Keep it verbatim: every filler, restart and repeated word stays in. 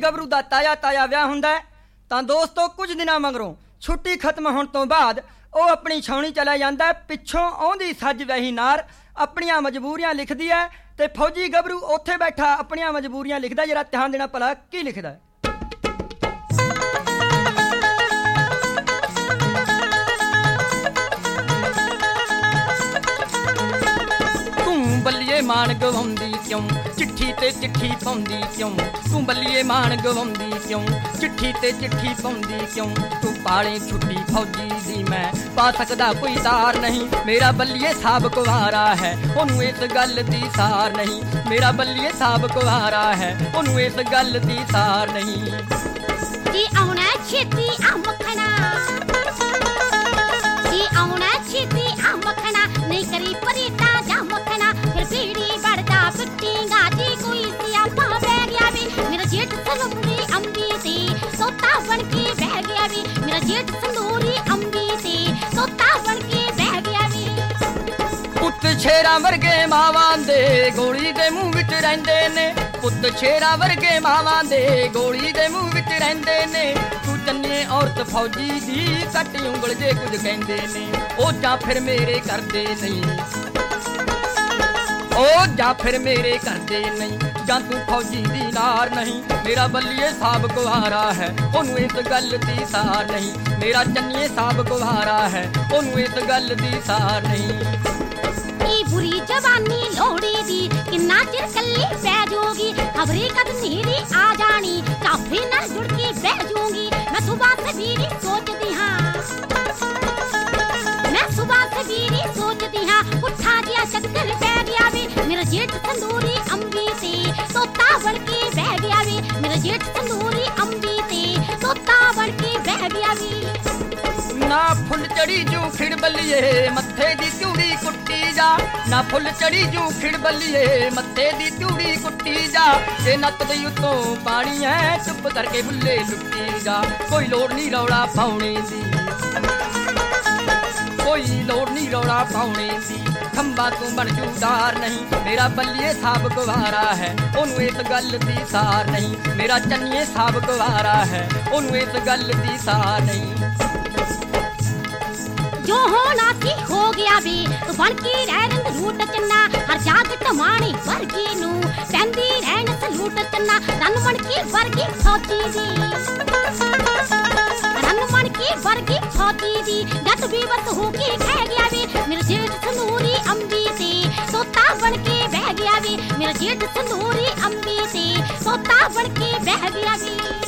ਗੱਭਰੂ ਦਾ ਤਾਜ਼ਾ ਤਾਜ਼ਾ ਵਿਆਹ ਹੁੰਦਾ ਹੈ ਤਾਂ ਦੋਸਤੋ ਕੁਝ ਦਿਨਾਂ ਮਗਰੋਂ ਛੁੱਟੀ ਖਤਮ ਹੋਣ ਤੋਂ ਬਾਅਦ ਉਹ ਆਪਣੀ ਛਾਉਣੀ ਚਲਾ ਜਾਂਦਾ। ਪਿੱਛੋਂ ਆਉਂਦੀ ਸੱਜ ਵਹੀ ਨਾਰ ਆਪਣੀਆਂ ਮਜਬੂਰੀਆਂ ਲਿਖਦੀ ਹੈ ਤੇ ਫੌਜੀ ਗੱਭਰੂ ਉੱਥੇ ਬੈਠਾ ਆਪਣੀਆਂ ਮਜਬੂਰੀਆਂ ਲਿਖਦਾ। ਜਰਾ ਧਿਆਨ ਦੇਣਾ ਭਲਾ ਕੀ ਲਿਖਦਾ ਹੈ। ਤੂੰ ਬੱਲੀਏ ਮਾਣ ਗਵਾਉਂਦੀ ਕਿਉਂ चिट्ठी ते चिट्ठी पाउंदी क्यों तू बल्लीए मान गवाउंदी क्यों चिट्ठी ते चिट्ठी पाउंदी क्यों तू पाले छुट्टी फौजी दी मैं पा सकदा कोई तार नहीं मेरा बल्लीए साहब कुवारा है ओनू इस गल दी सार नहीं मेरा बल्लीए साहब कुवारा है ओनू इस गल दी सार नहीं जी आउणा छेती आ मखना जी आउणा छेती आ मखना नहीं करी परीता जा मखना फिर पीड़ी बढ़दा पिट्टीगा जी कोई सियापा बह गया वे मेरा जेठ संदूरी अंबी ते सोता बन के बह गया वे मेरा जेठ संदूरी अंबी ते सोता बन के बह गया वे पुत छेरा वर्गे मावां दे गोली दे मुंह विच रहिंदे ने पुत छेरा वर्गे मावां दे गोली दे मुंह विच रहिंदे ने तू चन्ने औरत फौजी दी कट उंगल जे कुछ कहंदे ने ओ जां फिर मेरे करदे नहीं ओ जा फिर मेरे करदे नहीं जां तू फौजी दी नार नहीं मेरा बल्लीए साहब कुवारा है ओनू इस गल दी सार नहीं मेरा चन्नीए साहब कुवारा है ओनू इस गल दी सार नहीं की बुरी जवानी लोड़ी दी किन्ना चिर कल्ली पै जोगी खबरी कद नीरी आ जानी काफी नाल जुड़ के बह जूंगी मैं सुबह से बीरी सोचती हां मैं सुबह से बीरी सोचती हां उठा दिया चक्कर पै गया वे मेरा जेठ संदूरी अंबी ते तोता बन के बह गया वे मेरा जेठ संदूरी अंबी ते तोता बन के बह गया वे ना फुल चढ़ी जू खिड़ बल्लीए मत्थे दी चूड़ी कुट्टी जा ना फुल चढ़ी जू खिड़ बल्लीए मत्थे दी चूड़ी कुट्टी जा ते नक दे उत्तों पानी है चुप करके बुल्ले लुट्टी जा कोई लोड़ नहीं रौला पाउणे दी कोई लोड़ नहीं रौला पाउणे दी खंबा तू बन जूदार नहीं मेरा बल्लीए साहब कुवारा है ओनू इस गल दी सार नहीं मेरा चन्नीए साहब कुवारा है ओनू इस गल दी सार नहीं जो होना सी हो गया वे तू बन के रह रंग रूट चन्ना हर जाग टमाणी वर्गी नू पैंदी रहन सलूट चन्ना रन बन के वर्गी फौजी दी रन बन के वर्गी फौजी दी जट भी बस हो के कह गया वे मेरा जेठ संदूरी अंबी ते तोता बन के बह गया वे मेरा जेठ संदूरी अंबी ते तोता बन के बह गया वे।